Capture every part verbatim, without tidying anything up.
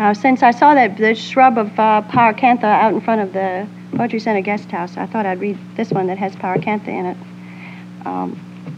Uh, since I saw that the shrub of uh, Pyracantha out in front of the Poetry Center guest house, I thought I'd read this one that has Pyracantha in it. Um,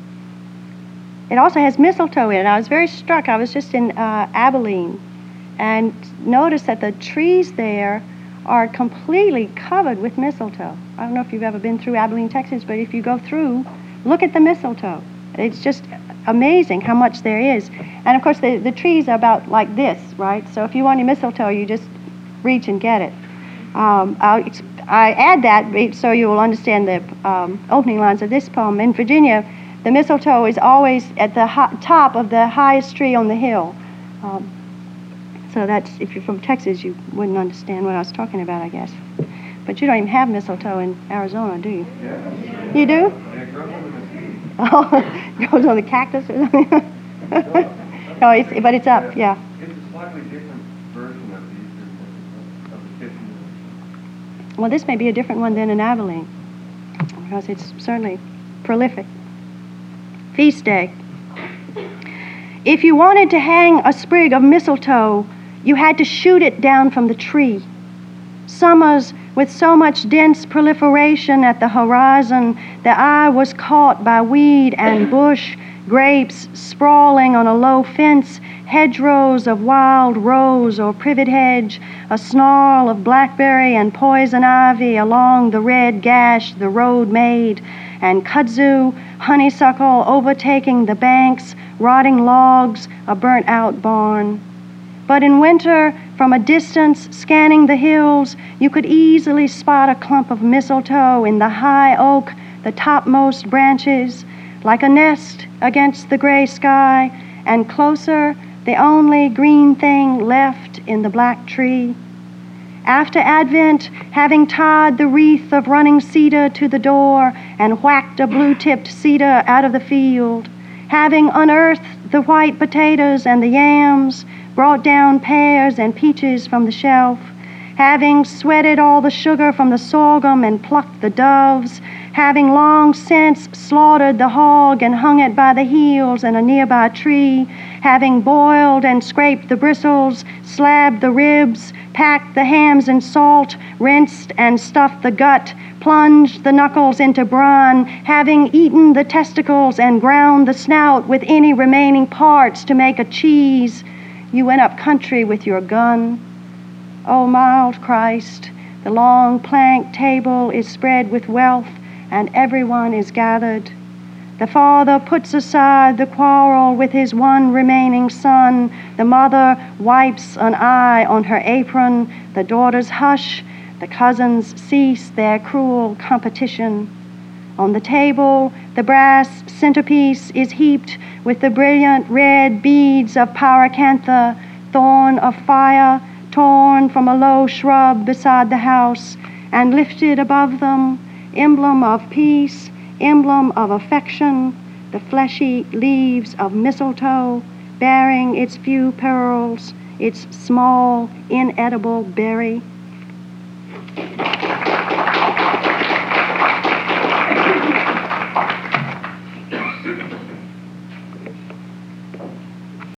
it also has mistletoe in it. I was very struck. I was just in uh, Abilene and noticed that the trees there are completely covered with mistletoe. I don't know if you've ever been through Abilene, Texas, but if you go through, look at the mistletoe. It's just amazing how much there is. And of course, the, the trees are about like this, right? So if you want your mistletoe, you just reach and get it. Um, I'll, I add that so you will understand the um, opening lines of this poem. In Virginia, the mistletoe is always at the ho- top of the highest tree on the hill. Um, so that's, if you're from Texas, you wouldn't understand what I was talking about, I guess. But you don't even have mistletoe in Arizona, do you? Yeah. You do? Yeah, it grows on the mesquite. Oh, it goes on the cactus or something? No, it's, but it's up, yeah. It's a slightly different version of the eastern mistletoe, of the Kitchener. Well, this may be a different one than in Abilene, because it's certainly prolific. Feast day. If you wanted to hang a sprig of mistletoe, you had to shoot it down from the tree. Summers with so much dense proliferation at the horizon, the eye was caught by weed and bush, grapes sprawling on a low fence, hedgerows of wild rose or privet hedge, a snarl of blackberry and poison ivy along the red gash the road made, and kudzu, honeysuckle overtaking the banks, rotting logs, a burnt-out barn. But in winter, from a distance, scanning the hills, you could easily spot a clump of mistletoe in the high oak, the topmost branches, like a nest against the gray sky, and closer, the only green thing left in the black tree. After Advent, having tied the wreath of running cedar to the door and whacked a blue-tipped cedar out of the field, having unearthed the white potatoes and the yams, brought down pears and peaches from the shelf, having sweated all the sugar from the sorghum and plucked the doves, having long since slaughtered the hog and hung it by the heels in a nearby tree, having boiled and scraped the bristles, slabbed the ribs, packed the hams in salt, rinsed and stuffed the gut, plunged the knuckles into brine, having eaten the testicles and ground the snout with any remaining parts to make a cheese, you went up country with your gun. O mild Christ, the long plank table is spread with wealth, and everyone is gathered. The father puts aside the quarrel with his one remaining son. The mother wipes an eye on her apron. The daughters hush. The cousins cease their cruel competition. On the table, the brass centerpiece is heaped with the brilliant red beads of Pyracantha, thorn of fire, torn from a low shrub beside the house, and lifted above them, emblem of peace, emblem of affection, the fleshy leaves of mistletoe, bearing its few pearls, its small, inedible berry.